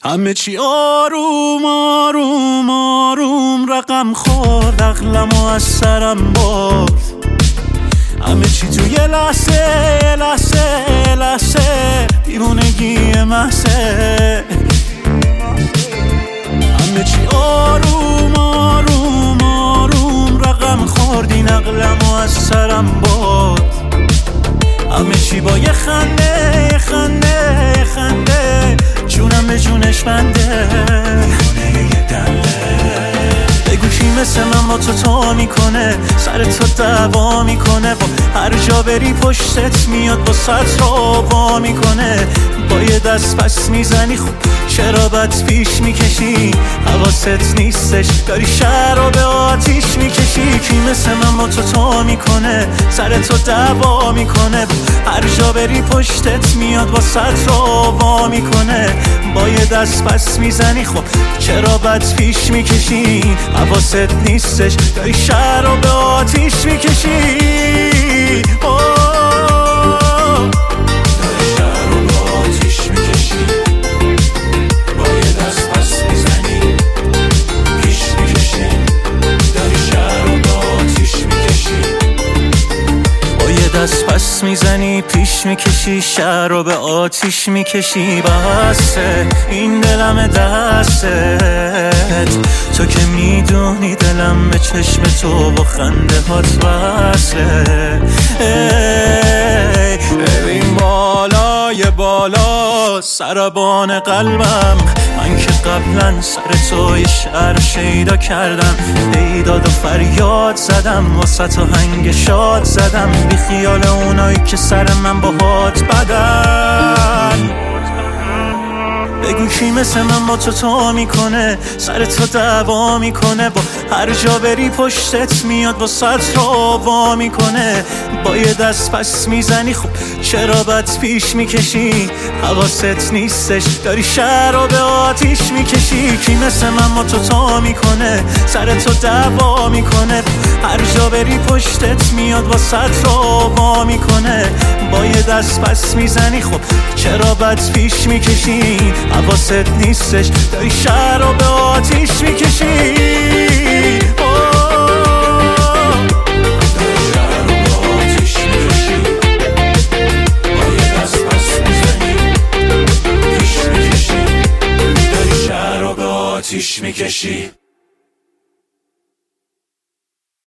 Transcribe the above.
همه چی آروم آروم آروم رقم خورد، عقلمو از سرم برد. همه چی تو یه لحظه یه لحظه یه لحظه دیوونگی محضه. همه چی آروم آروم آروم رقم خورد، این عقلمو از سرم برد. همه چی با یه خنده یه خنده یه خنده جونم به جونش بنده. بگو کی مثل من با تو میکنه، سر تو دعوا میکنه، با هر جا بری پشتت میاد با سطر وا میکنه. با یه دست پس میزنی خوب چرا بد پیش میکشی، حواست نیستش داری شهر رو به آتیش میکشی. کی مثل من با تو میکنه، سر تو دعوا میکنه، هر جا بری پشتت میاد با سطر وا میکنه. با یه دست پس میزنی خب چرا بد پیش میکشی، حواست نیستش داری شهر رو به آتیش میکشی. دست پس میزنی پیش میکشی، شهر رو به آتیش میکشی. بسه این دلم دستت، تو که میدونی دلم به چشم تو و خنده هات وصله. ببین بالای بالا سربان قلبم، من که قبلا سر تو یه شعر شیدا کردم، بیداد و فریاد زدم، واسه تو هنگ شاد زدم، بی خیال اونایی که سر من با هات بدن. بگو کی مثل من با تو میکنه، سر تو دعوا میکنه، با هر جا بری پشتت میاد با سطر وا میکنه. با یه دست پس میزنی خب چرا بد پیش میکشی، حواست نیستش داری شهر رو به آتیش میکشی. کی مثل من با تو میکنه، سر تو دعوا میکنه، هر جا بری پشتت میاد با سطر وا میکنه. با یه دست پس میزنی خب چرا بد پیش میکشی، حواست نیستش داری شهر رو به آتیش میکشی. آتیش میکشی.